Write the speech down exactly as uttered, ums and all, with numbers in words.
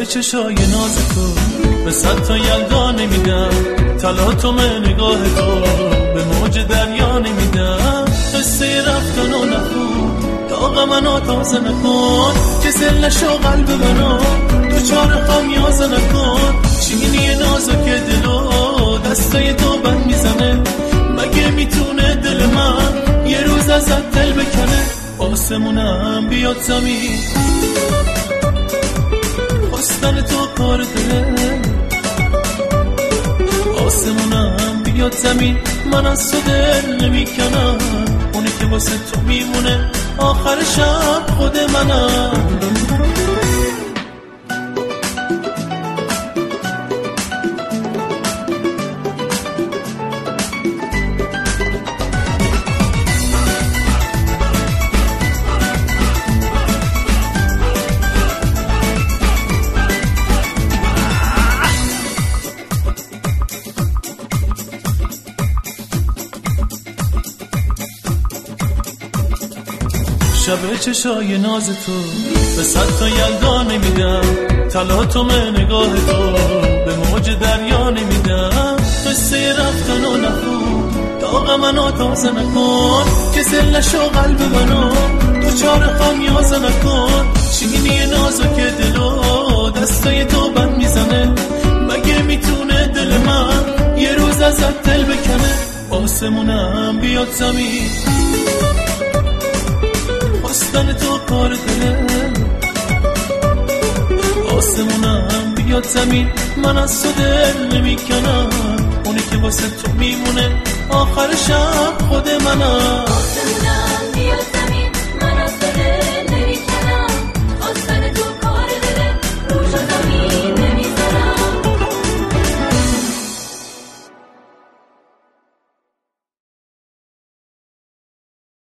شب چشای ناز تو به صد تا یلدا نمیدم، تلاطم نگاه تو به موج دریا نمیدم. قصه رفتن و نخون داغ منو تازه نکن، که زلشو قلب منو دوچار خمیازه نکن. چینی نازک دلو دستای تو بند میزنه، مگه میتونه دل من یه روز ازت دل بکنه؟ آسمونم بیاد زمین، خواستن تو کار دله. آسمونم بیاد زمین، من از تو دل نمیکنم. اونی که واسه تو میمونه آخر شب خود منم. شب چشای ناز تو به صد تا یلدا نمیدم، تلاطم نگاه تو به موج دریا نمیدم. قصه رفتن و نخون داغ منو تازه نکن، که زلشو قلب منو دوچار خمیازه نکن. چینی نازک دلو دستای تو بند میزنه، مگه میتونه دل من یه روز ازت دل بکنه؟ آسمونم بیاد زمین، خواستن تو کار دله. آسمونم بیاد زمین، من از تو دل نمیکنم. اونی که واسه تو میمونه آخر شب خود منم.